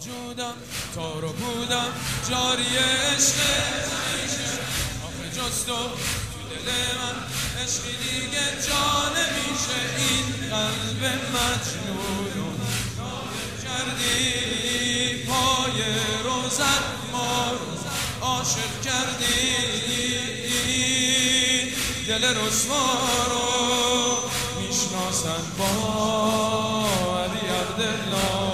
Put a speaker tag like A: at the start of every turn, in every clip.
A: وجودم تار و بودم جاری عشق همیشه آخه جز تو دل من عشقی دیگه جا نمیشه این قلب مجنون کردی پای روزت ما رو عاشق کردی دل رسوا رو میشناسن با علی عبدالله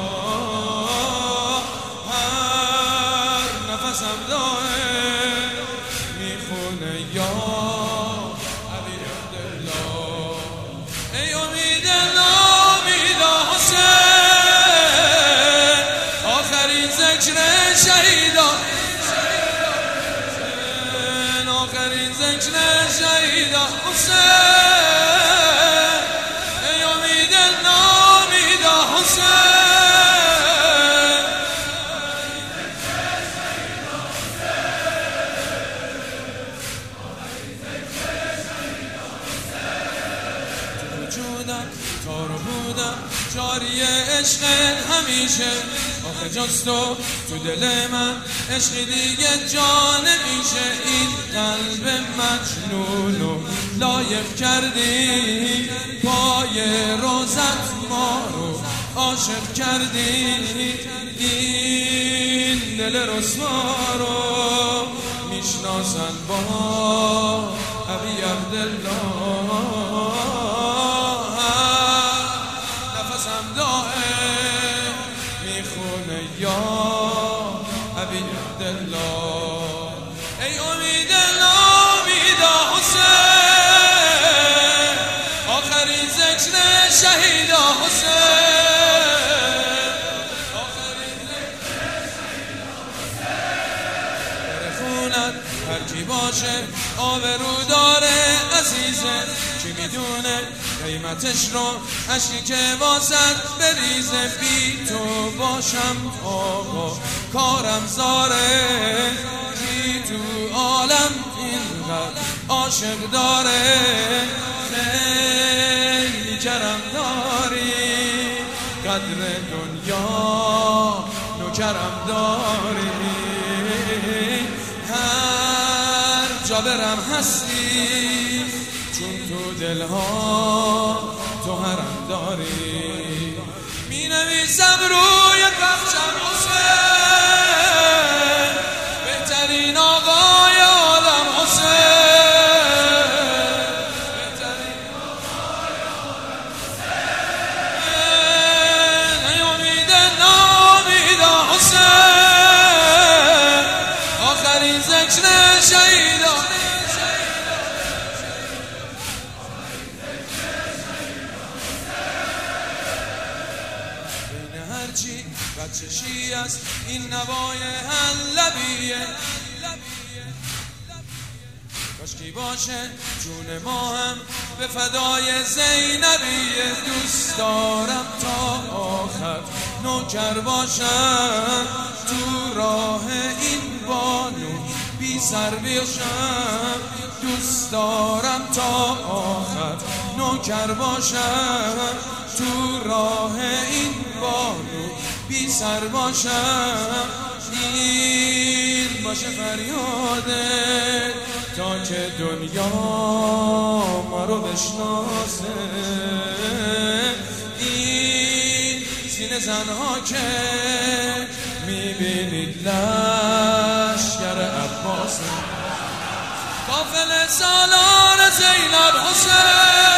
A: هر نفسم داره میخونه یا علی عبدالله ای امید نامیدا حسین آخرین ذکر شهیدا آخرین ذکر شهیدا حسین ای امید نامیدا حسین وجودم تار و بودم جاری عشق همیشه آخه جز تو دل من عشقی دیگه جا نمیشه این قلب مجنونو لایق کردی پای روزت ما رو عاشق کردی این دل رسوا رو میشناسن با ابی عبدالله یا ابی عبدالله ای امید نامیدا حسین آخرین ذکر شهیدا حسین آخرین ذکر شهیدا حسین خونت هر کی باشه آبرو داره عزیزه کی میدونه قیمتش رو اشکی که واسد بریزه بی تو باشم آقا کارم زاره کی تو عالم اینقدر عاشق داره خیلی کرم داری قدر دنیا نوکرم داری هر جا برم هستی چون تو دلها تو حرم داری می نویسم روی بخشم حسین بهترین آقای عالم حسین بهترین آقای عالم حسین ای امید نامیدا حسین آخرین ذکر شهیدا هرچی بچشی است این نوای حلبیه کاشکی باشه جون ما هم به فدای زینبیه دوست دارم تا آخر نوکر باشم تو راه این بانو بی سر بیشم دوست دارم تا آخر نوکر باشم تو راه این بانو بی سر باشم این باشه فریاده تا که دنیا ما رو بشناسه این سینه زنها که میبینید لشکر عباسه قافل سالار زینب حسین